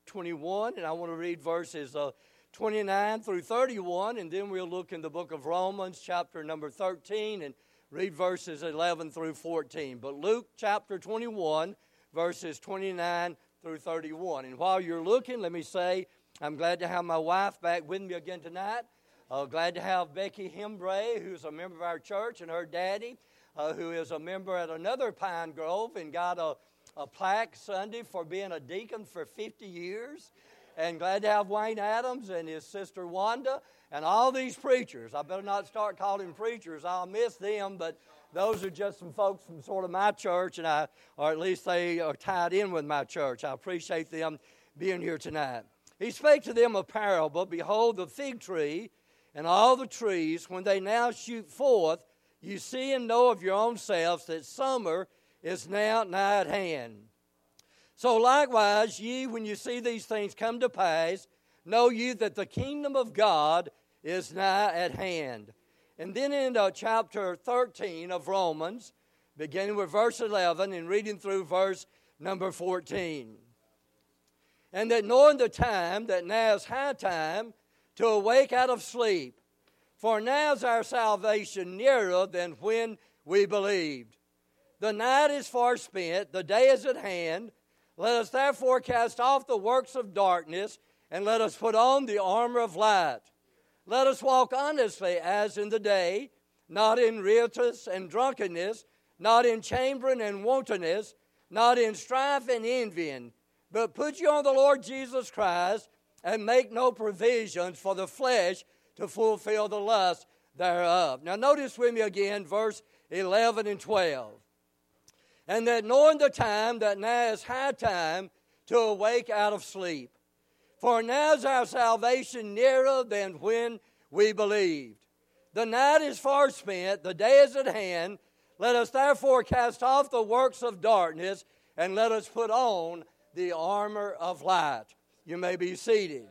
21, and I want to read verses 29 through 31, and then we'll look in the book of Romans, chapter number 13, and read verses 11 through 14. But Luke chapter 21, verses 29 through 31. And while you're looking, let me say, I'm glad to have my wife back with me again tonight. Glad to have Becky Hembray, who's a member of our church, and her daddy, who is a member at another Pine Grove and got a plaque Sunday for being a deacon for 50 years. And glad to have Wayne Adams and his sister Wanda and all these preachers. I better not start calling preachers. I'll miss them, but those are just some folks from sort of my church, or at least they are tied in with my church. I appreciate them being here tonight. He spake to them a parable. Behold, the fig tree and all the trees, when they now shoot forth, you see and know of your own selves that summer is now nigh at hand. So likewise, ye, when you see these things come to pass, know ye that the kingdom of God is nigh at hand. And then in chapter 13 of Romans, beginning with verse 11 and reading through verse number 14. And that knowing the time, that now is high time to awake out of sleep, for now is our salvation nearer than when we believed. The night is far spent, the day is at hand. Let us therefore cast off the works of darkness, and let us put on the armor of light. Let us walk honestly as in the day, not in riotous and drunkenness, not in chambering and wantonness, not in strife and envying, but put you on the Lord Jesus Christ, and make no provisions for the flesh to fulfill the lust thereof. Now notice with me again verse 11 and 12. And that knowing the time, that now is high time to awake out of sleep. For now is our salvation nearer than when we believed. The night is far spent, the day is at hand. Let us therefore cast off the works of darkness, and let us put on the armor of light. You may be seated.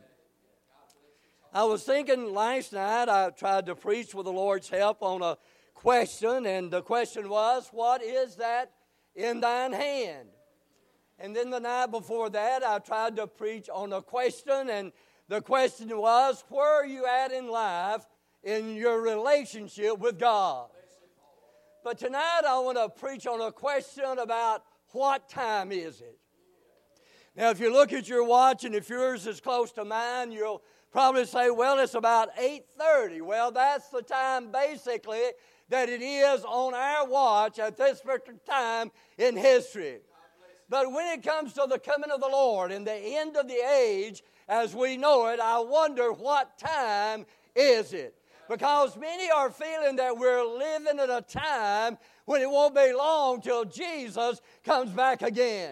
I was thinking last night, I tried to preach with the Lord's help on a question, and the question was, what is that in thine hand? And then the night before that, I tried to preach on a question, and the question was, where are you at in life in your relationship with God? But tonight I want to preach on a question about what time is it? Now, if you look at your watch, and if yours is close to mine, you'll probably say, well, it's about 8:30. Well, that's the time basically that it is on our watch at this particular time in history. But when it comes to the coming of the Lord and the end of the age as we know it, I wonder what time is it? Because many are feeling that we're living at a time when it won't be long till Jesus comes back again.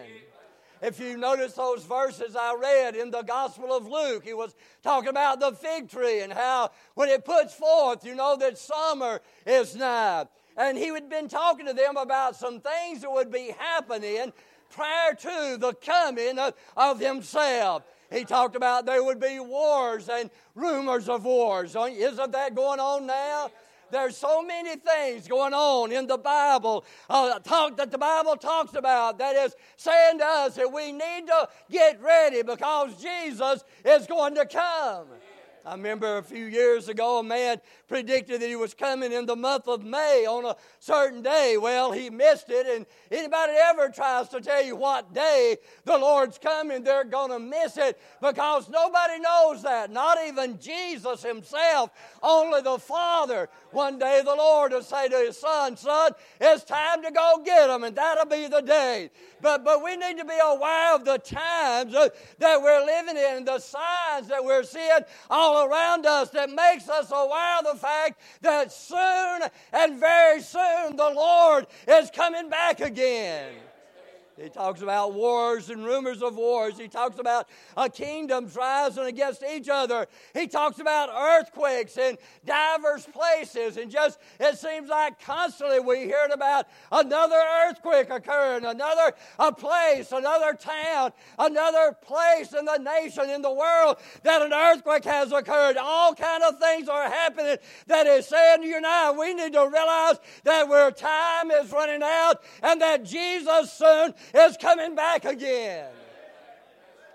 If you notice those verses I read in the Gospel of Luke, he was talking about the fig tree and how when it puts forth, you know that summer is nigh. And he had been talking to them about some things that would be happening prior to the coming of himself. He talked about there would be wars and rumors of wars. Isn't that going on now? There's so many things going on in the Bible that the Bible talks about that is saying to us that we need to get ready because Jesus is going to come. I remember a few years ago a man predicted that he was coming in the month of May on a certain day. Well, he missed it, and anybody ever tries to tell you what day the Lord's coming, they're going to miss it because nobody knows that, not even Jesus himself, only the Father. One day the Lord will say to his son, son, it's time to go get him, and that'll be the day. But we need to be aware of the times that we're living in, the signs that we're seeing all around us that makes us aware of the fact that soon and very soon the Lord is coming back again. He talks about wars and rumors of wars. He talks about kingdoms rising against each other. He talks about earthquakes in diverse places. And just, it seems like constantly we hear about another earthquake occurring, another place, another town, another place in the nation, in the world, that an earthquake has occurred. All kind of things are happening that is saying to you now, we need to realize that our time is running out and that Jesus soon is coming back again.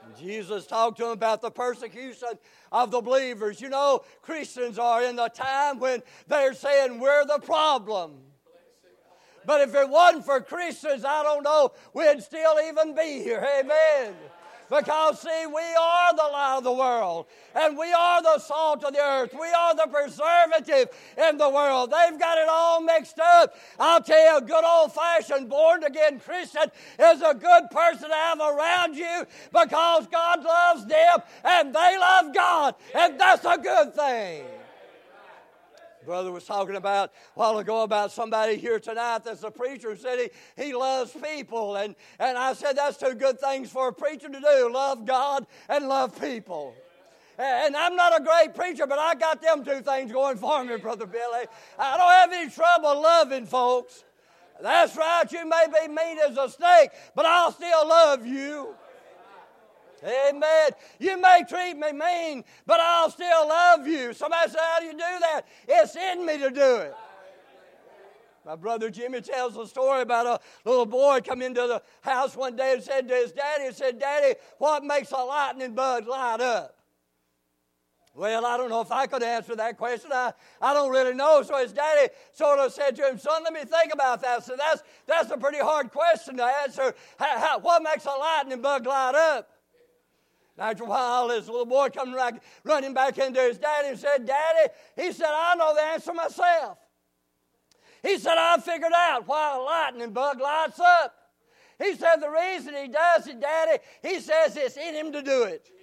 Jesus talked to them about the persecution of the believers. You know, Christians are in the time when they're saying we're the problem. But if it wasn't for Christians, I don't know, we'd still even be here. Amen. Because, see, we are the light of the world, and we are the salt of the earth. We are the preservative in the world. They've got it all mixed up. I'll tell you, a good old-fashioned born-again Christian is a good person to have around you because God loves them, and they love God, and that's a good thing. Brother was talking about a while ago about somebody here tonight that's a preacher who said he loves people. And I said that's two good things for a preacher to do, love God and love people. And I'm not a great preacher, but I got them two things going for me, Brother Billy. I don't have any trouble loving folks. That's right, you may be mean as a snake, but I'll still love you. Amen. You may treat me mean, but I'll still love you. Somebody said, how do you do that? It's in me to do it. My brother Jimmy tells a story about a little boy come into the house one day and said to his daddy, Daddy, what makes a lightning bug light up? Well, I don't know if I could answer that question. I don't really know. So his daddy sort of said to him, son, let me think about that. So that's a pretty hard question to answer. What makes a lightning bug light up? After a while, this little boy comes running back into his daddy and said, Daddy, he said, I know the answer myself. He said, I figured out why a lightning bug lights up. He said, the reason he does it, Daddy, he says it's in him to do it.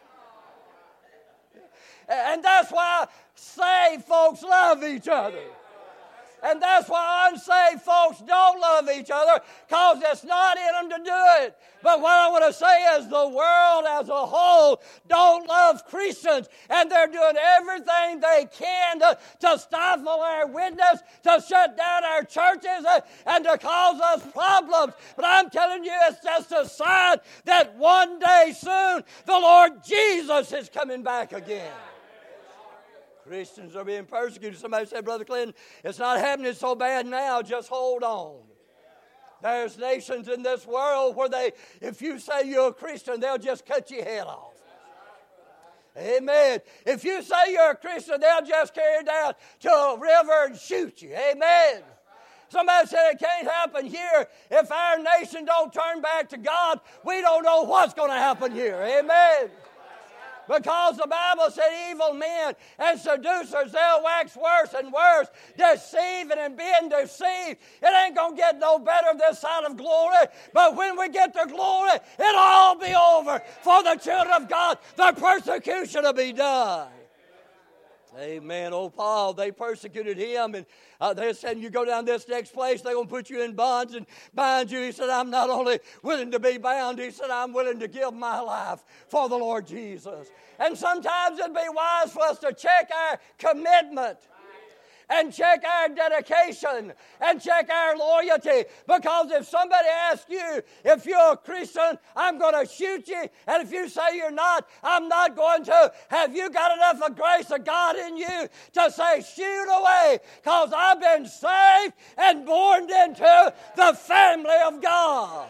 And that's why saved folks love each other. And that's why unsaved folks don't love each other, because it's not in them to do it. But what I want to say is the world as a whole don't love Christians, and they're doing everything they can to stifle our witness, to shut down our churches, and to cause us problems. But I'm telling you, it's just a sign that one day soon the Lord Jesus is coming back again. Christians are being persecuted. Somebody said, Brother Clinton, it's not happening so bad now. Just hold on. There's nations in this world where if you say you're a Christian, they'll just cut your head off. Amen. If you say you're a Christian, they'll just carry you down to a river and shoot you. Amen. Somebody said it can't happen here. If our nation don't turn back to God, we don't know what's going to happen here. Amen. Because the Bible said evil men and seducers, they'll wax worse and worse, deceiving and being deceived. It ain't going to get no better this side of glory. But when we get to glory, it'll all be over. For the children of God, the persecution will be done. Amen. Oh, Paul, they persecuted him, and they said, you go down this next place, they're going to put you in bonds and bind you. He said, I'm not only willing to be bound, he said, I'm willing to give my life for the Lord Jesus. And sometimes it'd be wise for us to check our commitment and check our dedication and check our loyalty. Because if somebody asks you, if you're a Christian, I'm going to shoot you. And if you say you're not, I'm not going to. Have you got enough of grace of God in you to say, shoot away? Because I've been saved and born into the family of God.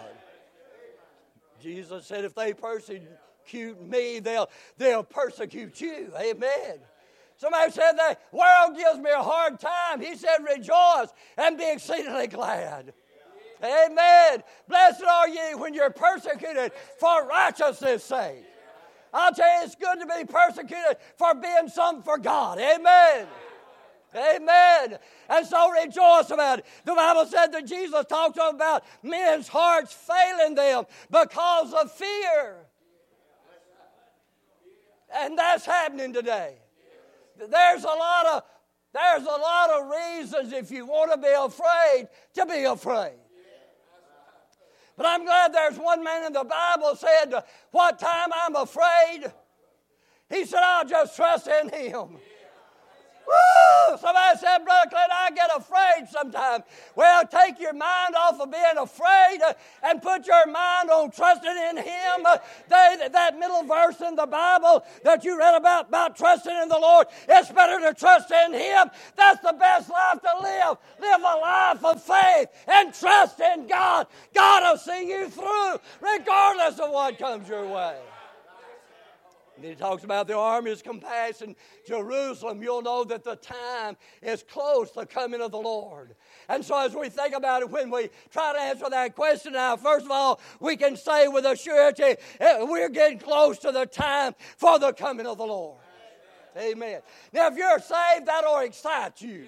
Jesus said, if they persecute me, they'll persecute you. Amen. Somebody said the world gives me a hard time. He said, rejoice and be exceedingly glad. Amen. Blessed are ye when you're persecuted for righteousness' sake. I'll tell you, it's good to be persecuted for being something for God. Amen. Amen. And so rejoice about it. The Bible said that Jesus talked about men's hearts failing them because of fear. And that's happening today. There's a lot of reasons if you want to be afraid. But I'm glad there's one man in the Bible said, what time I'm afraid, he said, I'll just trust in him. Woo! Somebody said, Brother Clint, I get afraid sometimes. Well, take your mind off of being afraid and put your mind on trusting in him. That middle verse in the Bible that you read about trusting in the Lord, it's better to trust in him. That's the best life to live. Live a life of faith and trust in God. God will see you through regardless of what comes your way. And he talks about the armies compassing Jerusalem. You'll know that the time is close, the coming of the Lord. And so as we think about it, when we try to answer that question now, first of all, we can say with a surety, we're getting close to the time for the coming of the Lord. Amen. Now, if you're saved, that'll excite you.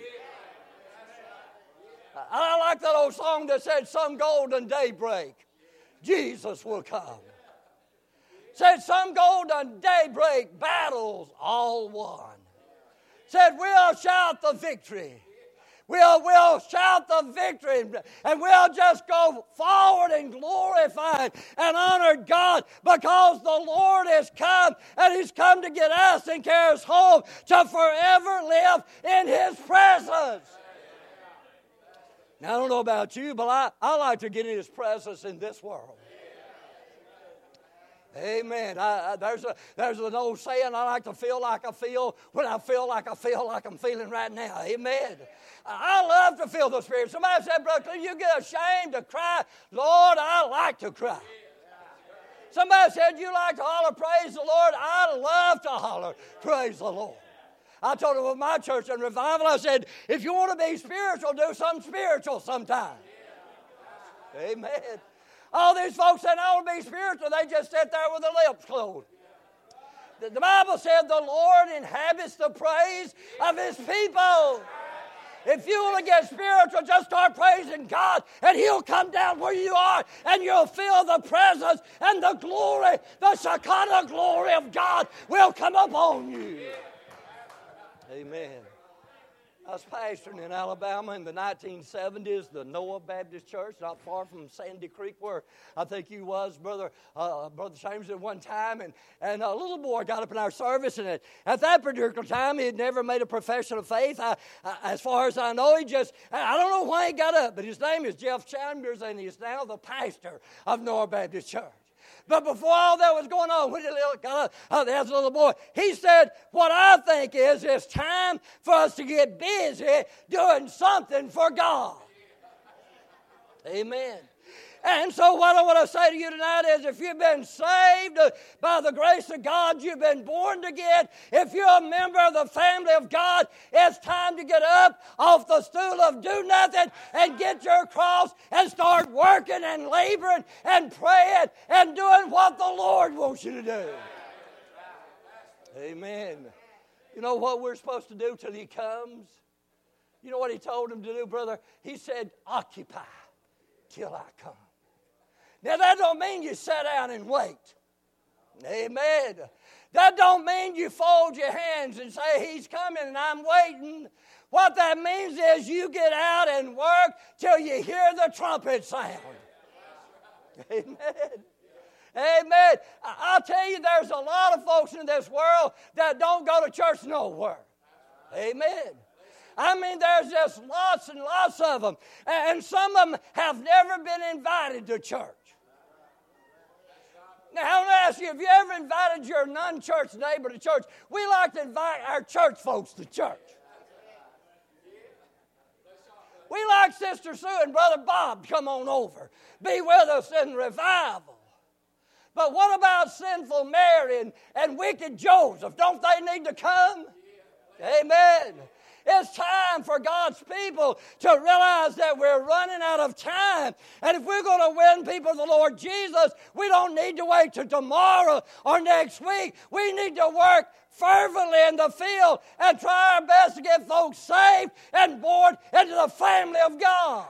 I like that old song that said, some golden daybreak, Jesus will come. Said, some golden daybreak, battles all won. Said, we'll shout the victory. We'll shout the victory, and we'll just go forward and glorify and honor God because the Lord has come, and He's come to get us and carry us home to forever live in His presence. Now, I don't know about you, but I like to get in His presence in this world. Amen. There's an old saying, I like to feel like I feel when I feel like I'm feeling right now. Amen. I love to feel the Spirit. Somebody said, Brooklyn, you get ashamed to cry. Lord, I like to cry. Somebody said, you like to holler, praise the Lord. I love to holler, praise the Lord. I told them with my church in revival, I said, if you want to be spiritual, do something spiritual sometime. Amen. All these folks said, I want to be spiritual. They just sit there with their lips closed. The Bible said the Lord inhabits the praise of His people. If you want to get spiritual, just start praising God, and He'll come down where you are, and you'll feel the presence and the glory, the Shekinah glory of God will come upon you. Amen. I was pastoring in Alabama in the 1970s, the Noah Baptist Church, not far from Sandy Creek, where I think you was, Brother James, at one time. And a little boy got up in our service, and at that particular time, he had never made a profession of faith. As far as I know, I don't know why he got up, but his name is Jeff Chambers, and he's now the pastor of Noah Baptist Church. But before all that was going on, when he got up, as a little boy, he said, what I think is it's time for us to get busy doing something for God. Amen. And so what I want to say to you tonight is if you've been saved by the grace of God, you've been born again, if you're a member of the family of God, it's time to get up off the stool of do nothing and get your cross and start working and laboring and praying and doing what the Lord wants you to do. Amen. You know what we're supposed to do till He comes? You know what He told him to do, brother? He said, occupy till I come. Now, that don't mean you sit down and wait. Amen. That don't mean you fold your hands and say, He's coming and I'm waiting. What that means is you get out and work till you hear the trumpet sound. Amen. Amen. I'll tell you, there's a lot of folks in this world that don't go to church nowhere. Amen. I mean, there's just lots and lots of them. And some of them have never been invited to church. Now, I want to ask you, have you ever invited your non-church neighbor to church? We like to invite our church folks to church. We like Sister Sue and Brother Bob to come on over, be with us in revival. But what about sinful Mary and wicked Joseph? Don't they need to come? Amen. It's time for God's people to realize that we're running out of time. And if we're going to win people to the Lord Jesus, we don't need to wait till tomorrow or next week. We need to work fervently in the field and try our best to get folks saved and born into the family of God.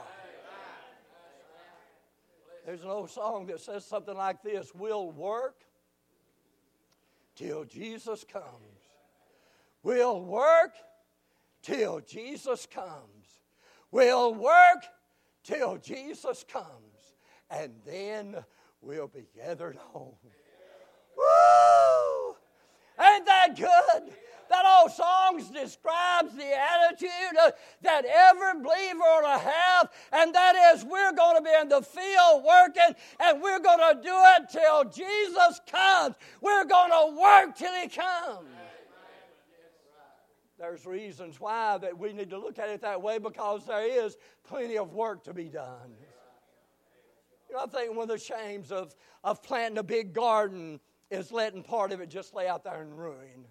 There's an old song that says something like this: we'll work till Jesus comes. We'll work till Jesus comes. We'll work till Jesus comes. And then we'll be gathered home. Woo! Ain't that good? That old song describes the attitude that every believer ought to have, and that is we're going to be in the field working, and we're going to do it till Jesus comes. We're going to work till He comes. There's reasons why that we need to look at it that way, because there is plenty of work to be done. You know, I think one of the shames of planting a big garden is letting part of it just lay out there in ruin.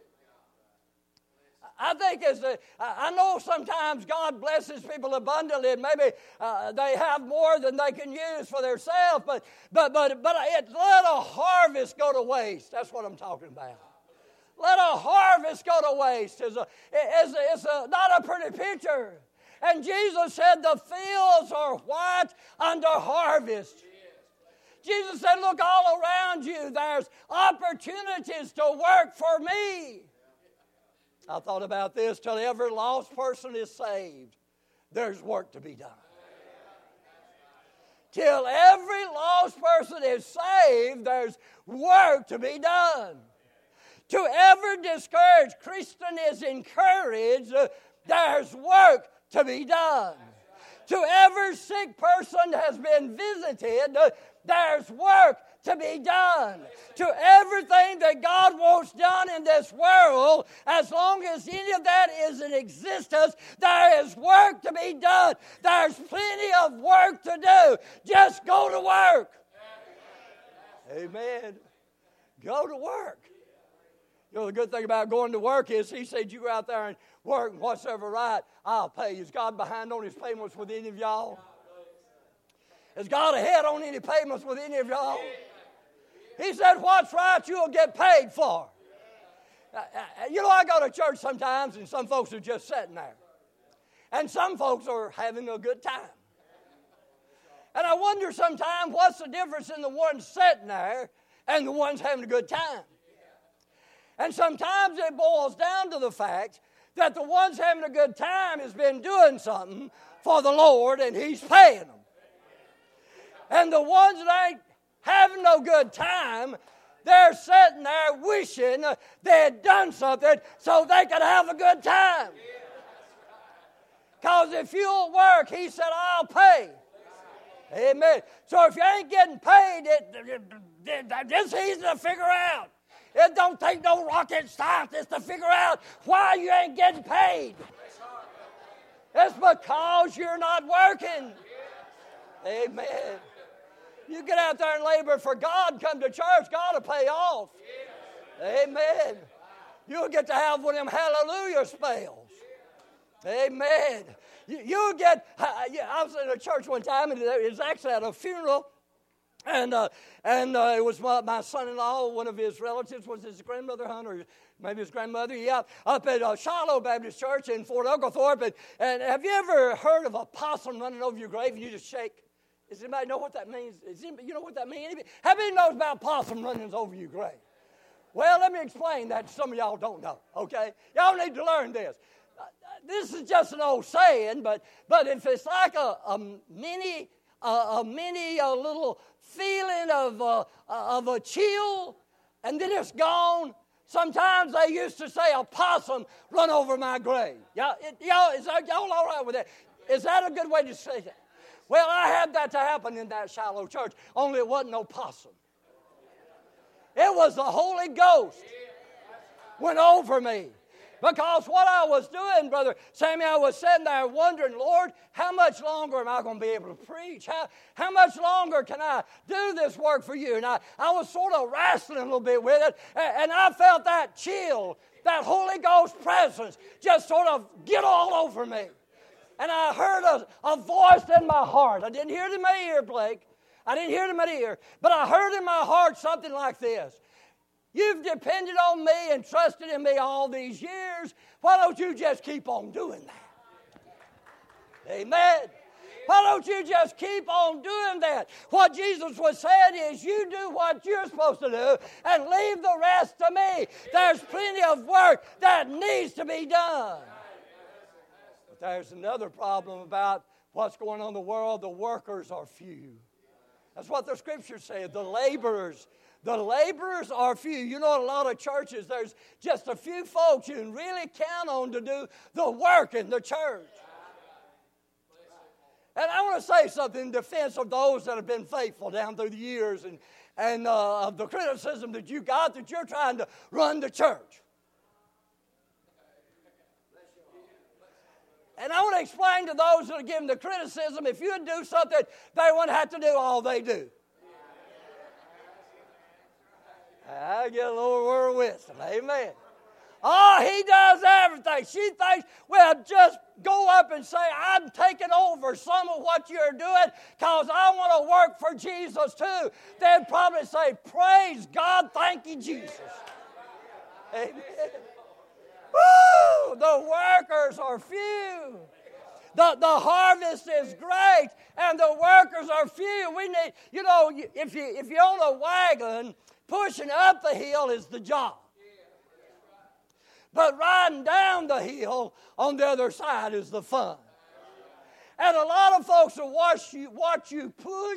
I think I know sometimes God blesses people abundantly, and maybe they have more than they can use for themselves, but let a harvest go to waste. That's what I'm talking about. Let a harvest go to waste. It's not a pretty picture. And Jesus said the fields are white under harvest. Jesus said, look all around you. There's opportunities to work for me. I thought about this. Till every lost person is saved, there's work to be done. Till every lost person is saved, there's work to be done. To every discouraged Christian is encouraged, there's work to be done. To every sick person has been visited, there's work to be done. To everything that God wants done in this world, as long as any of that is in existence, there is work to be done. There's plenty of work to do. Just go to work. Amen. Go to work. You know, the good thing about going to work is he said, you go out there and work and whatsoever right, I'll pay you. Is God behind on his payments with any of y'all? Is God ahead on any payments with any of y'all? He said, what's right, you'll get paid for. You know, I go to church sometimes, and some folks are just sitting there. And some folks are having a good time. And I wonder sometimes, what's the difference in the ones sitting there and the ones having a good time? And sometimes it boils down to the fact that the ones having a good time has been doing something for the Lord, and he's paying them. And the ones that ain't having no good time, they're sitting there wishing they had done something so they could have a good time. Because if you'll work, he said, I'll pay. Amen. So if you ain't getting paid, it's easy to figure out. It don't take no rocket scientist to figure out why you ain't getting paid. It's because you're not working. Amen. You get out there and labor for God, come to church, God will pay off. Amen. You'll get to have one of them hallelujah spells. Amen. You'll get, I was in a church one time, and it was actually at a funeral. And it was my son-in-law, one of his relatives, was his grandmother, or maybe his grandmother, up at Shiloh Baptist Church in Fort Oglethorpe. And have you ever heard of a possum running over your grave and you just shake? Does anybody know what that means? You know what that means? How many knows about possum running over your grave? Well, let me explain that. Some of y'all don't know, okay? Y'all need to learn this. This is just an old saying, but if it's like a mini little feeling of a chill, and then it's gone. Sometimes they used to say a possum run over my grave. Y'all all right with that? Is that a good way to say that? Well, I had that to happen in that Shiloh church, only it wasn't no possum. It was the Holy Ghost went over me. Because what I was doing, Brother Sammy, I was sitting there wondering, Lord, how much longer am I going to be able to preach? How much longer can I do this work for you? And I was sort of wrestling a little bit with it, and I felt that chill, that Holy Ghost presence just sort of get all over me. And I heard a voice in my heart. I didn't hear it in my ear, Blake. I didn't hear it in my ear. But I heard in my heart something like this. You've depended on me and trusted in me all these years. Why don't you just keep on doing that? Amen. Why don't you just keep on doing that? What Jesus was saying is, you do what you're supposed to do and leave the rest to me. There's plenty of work that needs to be done. But there's another problem about what's going on in the world. The workers are few. That's what the scriptures say. The laborers are few. You know, in a lot of churches, there's just a few folks you can really count on to do the work in the church. And I want to say something in defense of those that have been faithful down through the years and of the criticism that you got that you're trying to run the church. And I want to explain to those that are giving the criticism, if you would do something, they wouldn't have to do all they do. I get a little word of wisdom. Amen. Oh, he does everything. She thinks, well, just go up and say, I'm taking over some of what you're doing because I want to work for Jesus too. They'd probably say, praise God, thank you, Jesus. Amen. Woo! The workers are few. The harvest is great, and the workers are few. We need, if you own a wagon, pushing up the hill is the job. But riding down the hill on the other side is the fun. And a lot of folks will watch you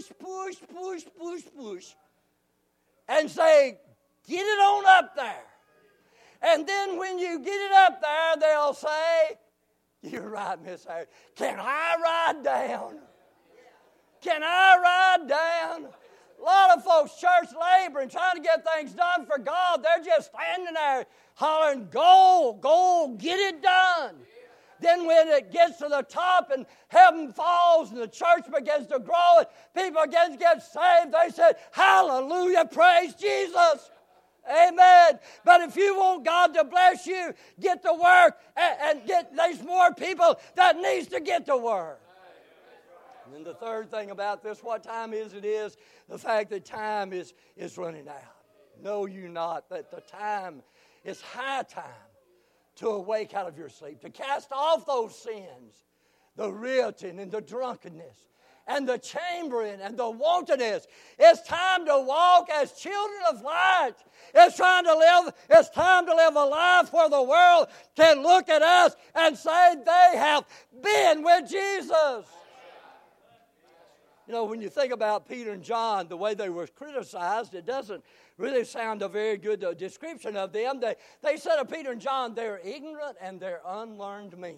push, and say, get it on up there. And then when you get it up there, they'll say, you're right, Miss Harry, can I ride down? Can I ride down? A lot of folks, church laboring, trying to get things done for God, they're just standing there hollering, go, get it done. Then when it gets to the top and heaven falls and the church begins to grow and people begin to get saved, they say, hallelujah, praise Jesus. Amen. But if you want God to bless you, get to work and there's more people that needs to get to work. And then the third thing about this, what time is it is, the fact that time is running out. Know you not that the time is high time to awake out of your sleep, to cast off those sins, the rioting and the drunkenness, and the chambering and the wantonness. It's time to walk as children of light. It's time to live a life where the world can look at us and say they have been with Jesus. When you think about Peter and John, the way they were criticized, it doesn't really sound a very good description of them. They said of Peter and John, they're ignorant and they're unlearned men.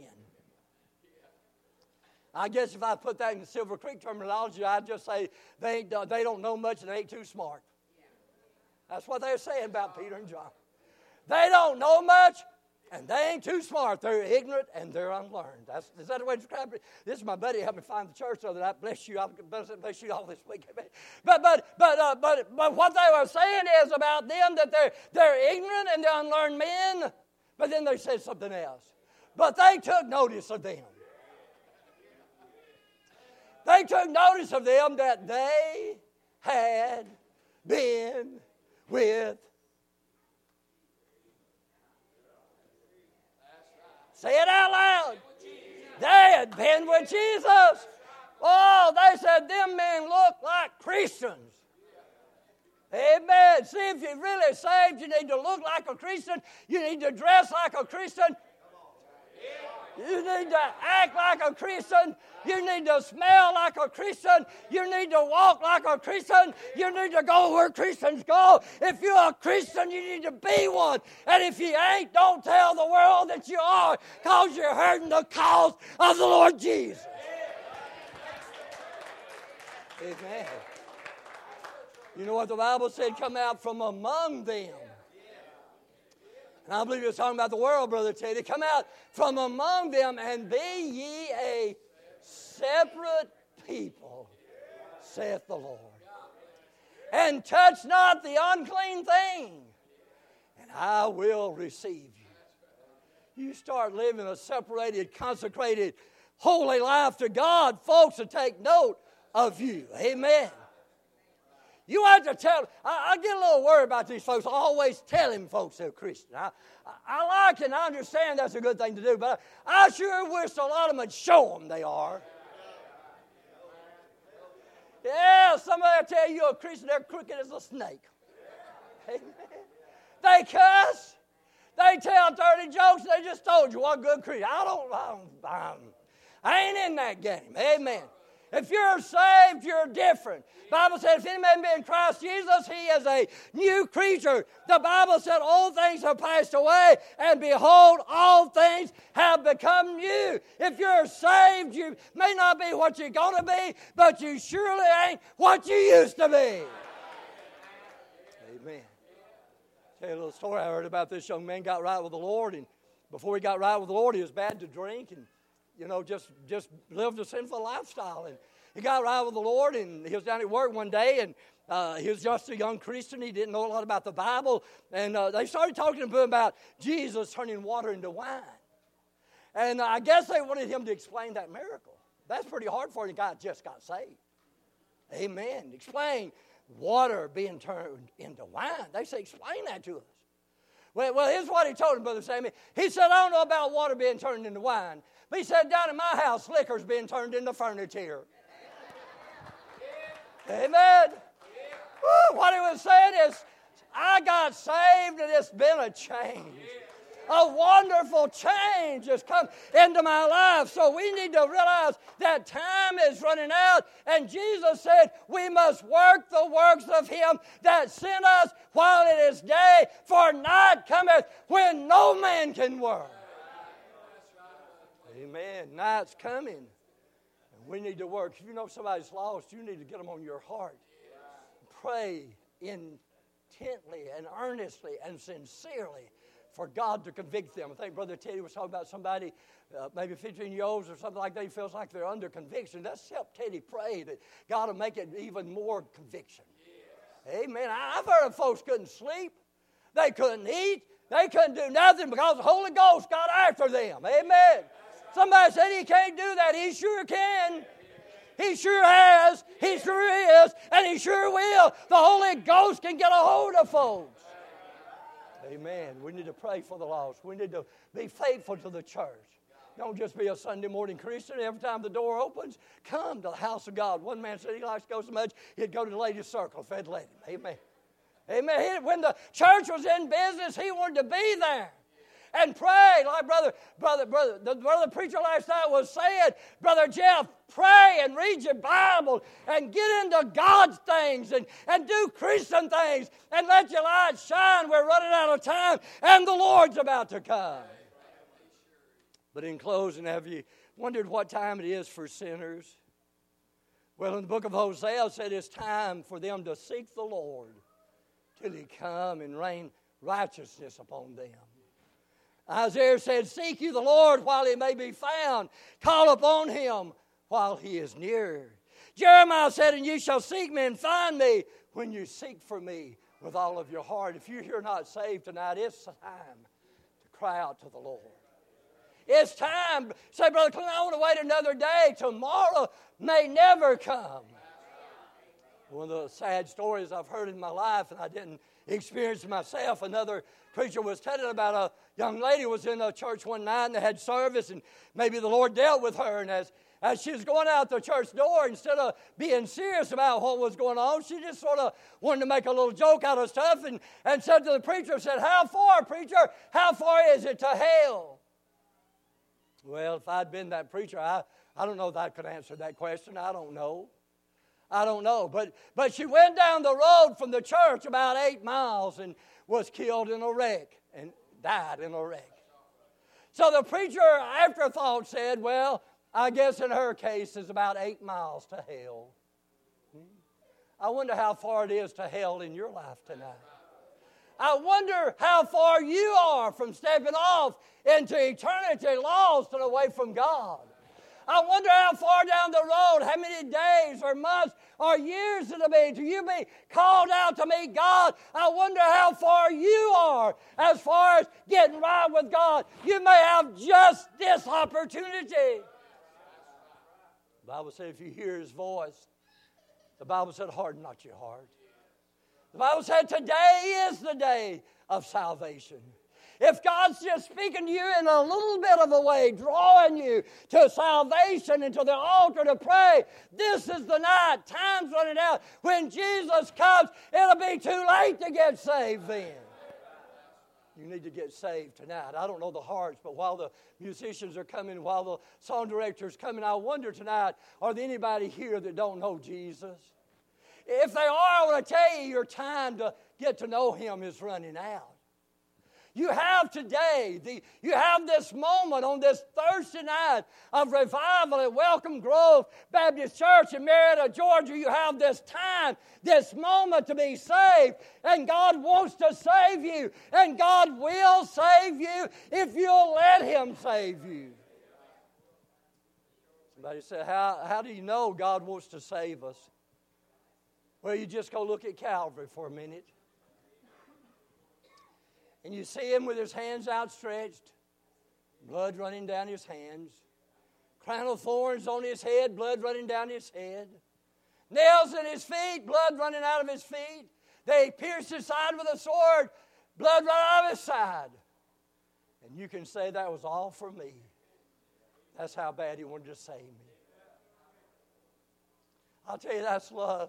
I guess if I put that in Silver Creek terminology, I'd just say they don't know much and they ain't too smart. That's what they're saying about Peter and John. They don't know much and they ain't too smart. They're ignorant and they're unlearned. Is that the way to describe it? This is my buddy helped me find the church the other night. Bless you. I'll bless you all this week. But what they were saying is about them that they're ignorant and they're unlearned men. But then they said something else. But they took notice of them. They took notice of them that they had been with. Say it out loud. They had been with Jesus. Oh, they said them men look like Christians. Amen. See, if you're really saved, you need to look like a Christian. You need to dress like a Christian. You need to act like a Christian. You need to smell like a Christian. You need to walk like a Christian. You need to go where Christians go. If you're a Christian, you need to be one. And if you ain't, don't tell the world that you are, because you're hurting the cause of the Lord Jesus. Amen. You know what the Bible said? Come out from among them. And I believe it's talking about the world, Brother Teddy. Come out from among them and be ye a separate people, saith the Lord. And touch not the unclean thing, and I will receive you. You start living a separated, consecrated, holy life to God, folks will take note of you. Amen. You have to tell. I get a little worried about these folks. Always telling folks they're Christian. I like and I understand that's a good thing to do, but I sure wish a lot of them would show them they are. Yeah, somebody will tell you a Christian, they're crooked as a snake. Amen. They cuss. They tell dirty jokes. They just told you what good Christian. I ain't in that game. Amen. If you're saved, you're different. The Bible said, if any man be in Christ Jesus, he is a new creature. The Bible said, all things have passed away, and behold, all things have become new. If you're saved, you may not be what you're going to be, but you surely ain't what you used to be. Amen. Tell you a little story I heard about this young man got right with the Lord, and before he got right with the Lord, he was bad to drink, and just lived a sinful lifestyle. And he got right with the Lord, and he was down at work one day, and He was just a young Christian. He didn't know a lot about the Bible. And they started talking to him about Jesus turning water into wine. And I guess they wanted him to explain that miracle. That's pretty hard for a guy that just got saved. Amen. Explain water being turned into wine. They say, explain that to us. Well, here's what he told him, Brother Sammy. He said, I don't know about water being turned into wine. But he said, down in my house, liquor's being turned into furniture. Amen. Woo, what he was saying is, I got saved and it's been a change. A wonderful change has come into my life. So we need to realize that time is running out. And Jesus said we must work the works of him that sent us while it is day. For night cometh when no man can work. Amen. Night's coming. And we need to work. If you know somebody's lost, you need to get them on your heart. Pray intently and earnestly and sincerely for God to convict them. I think Brother Teddy was talking about somebody, maybe 15 years old or something like that. He feels like they're under conviction. Let's help Teddy pray that God will make it even more conviction. Yes. Amen. I've heard of folks couldn't sleep. They couldn't eat. They couldn't do nothing because the Holy Ghost got after them. Amen. Somebody said he can't do that. He sure can. He sure has. He sure is. And he sure will. The Holy Ghost can get a hold of folks. Amen. We need to pray for the lost. We need to be faithful to the church. Don't just be a Sunday morning Christian. Every time the door opens, come to the house of God. One man said he likes to go so much, he'd go to the ladies' circle if they'd let him. Amen. Amen. When the church was in business, he wanted to be there and pray. Like the brother preacher last night was saying, Brother Jeff, pray and read your Bible and get into God's things and do Christian things and let your light shine. We're running out of time and the Lord's about to come. But in closing, have you wondered what time it is for sinners? Well, in the book of Hosea, it said it's time for them to seek the Lord till he come and rain righteousness upon them. Isaiah said, seek you the Lord while he may be found. Call upon him while he is near. Jeremiah said, and you shall seek me and find me when you seek for me with all of your heart. If you're here not saved tonight, it's time to cry out to the Lord. It's time. Say, Brother Clint, I want to wait another day. Tomorrow may never come. One of the sad stories I've heard in my life, and I didn't experience it myself, another preacher was telling about a young lady was in a church one night and they had service, and maybe the Lord dealt with her, and as she was going out the church door, instead of being serious about what was going on, she just sort of wanted to make a little joke out of stuff and said to the preacher, said, how far, preacher? How far is it to hell? Well, if I'd been that preacher, I don't know if I could answer that question. I don't know. But she went down the road from the church about 8 miles and was killed in a wreck and died in a wreck. So the preacher, afterthought, said, well, I guess in her case it's about 8 miles to hell. I wonder how far it is to hell in your life tonight. I wonder how far you are from stepping off into eternity lost and away from God. I wonder how far down the road, how many days or months or years it'll be till you be called out to meet God. I wonder how far you are as far as getting right with God. You may have just this opportunity. The Bible said if you hear his voice, the Bible said harden not your heart. The Bible said today is the day of salvation. If God's just speaking to you in a little bit of a way, drawing you to salvation and to the altar to pray, this is the night. Time's running out. When Jesus comes, it'll be too late to get saved then. You need to get saved tonight. I don't know the hearts, but while the musicians are coming, while the song director's coming, I wonder tonight, are there anybody here that don't know Jesus? If they are, I want to tell you, your time to get to know him is running out. You have today, you have this moment on this Thursday night of revival at Welcome Grove Baptist Church in Marietta, Georgia. You have this time, this moment to be saved. And God wants to save you. And God will save you if you'll let him save you. Somebody said, how do you know God wants to save us? Well, you just go look at Calvary for a minute. And you see him with his hands outstretched, blood running down his hands, crown of thorns on his head, blood running down his head, nails in his feet, blood running out of his feet. They pierced his side with a sword, blood running out of his side. And you can say that was all for me. That's how bad he wanted to save me. I'll tell you, that's love.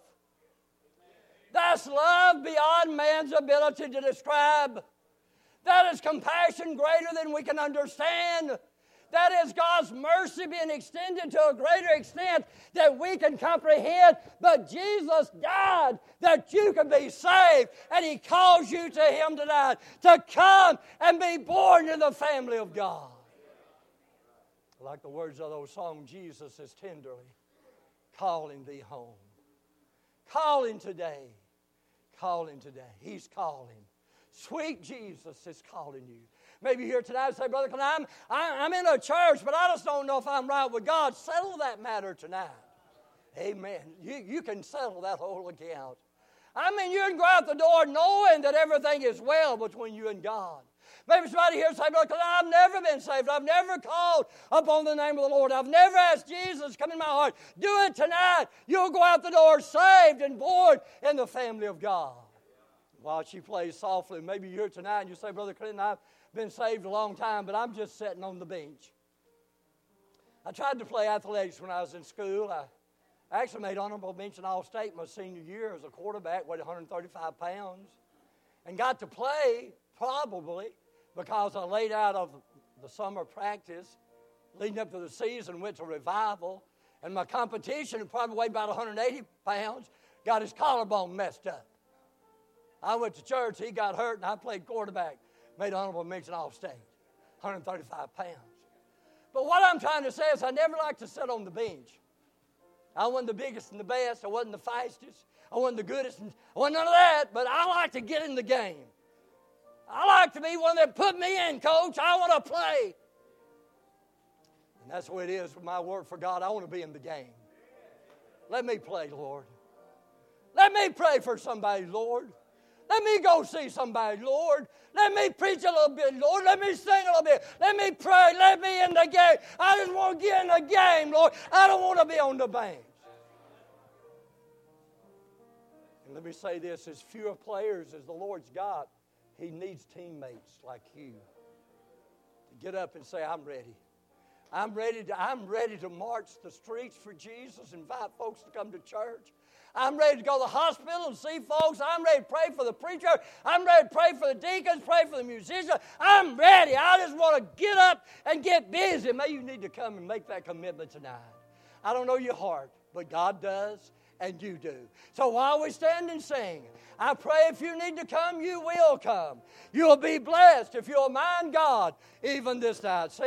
That's love beyond man's ability to describe. That is compassion greater than we can understand. That is God's mercy being extended to a greater extent that we can comprehend. But Jesus died that you could be saved. And He calls you to Him tonight to come and be born in the family of God. Like the words of those songs, Jesus is tenderly calling thee home. Calling today. Calling today. He's calling. Sweet Jesus is calling you. Maybe you're here tonight and say, Brother, I'm in a church, but I just don't know if I'm right with God. Settle that matter tonight. Amen. You can settle that whole account. I mean, you can go out the door knowing that everything is well between you and God. Maybe somebody here say, Brother, I've never been saved. I've never called upon the name of the Lord. I've never asked Jesus to come in my heart. Do it tonight. You'll go out the door saved and born in the family of God. While she plays softly, maybe you're here tonight and you say, Brother Clinton, I've been saved a long time, but I'm just sitting on the bench. I tried to play athletics when I was in school. I actually made honorable mention All-State my senior year as a quarterback, weighed 135 pounds, and got to play probably because I laid out of the summer practice leading up to the season, went to revival, and my competition, who probably weighed about 180 pounds, got his collarbone messed up. I went to church, he got hurt, and I played quarterback. Made honorable mention All-State, 135 pounds. But what I'm trying to say is I never liked to sit on the bench. I wasn't the biggest and the best. I wasn't the fastest. I wasn't the goodest. I wasn't none of that, but I like to get in the game. I like to be one that put me in, Coach. I want to play. And that's the way it is with my work for God. I want to be in the game. Let me play, Lord. Let me pray for somebody, Lord. Let me go see somebody, Lord. Let me preach a little bit, Lord. Let me sing a little bit. Let me pray. Let me in the game. I just want to get in the game, Lord. I don't want to be on the bench. And let me say this, as few players as the Lord's got, He needs teammates like you to get up and say, I'm ready. I'm ready to march the streets for Jesus, invite folks to come to church. I'm ready to go to the hospital and see folks. I'm ready to pray for the preacher. I'm ready to pray for the deacons, pray for the musicians. I'm ready. I just want to get up and get busy. Maybe you need to come and make that commitment tonight. I don't know your heart, but God does, and you do. So while we stand and sing, I pray if you need to come, you will come. You'll be blessed if you'll mind God even this night.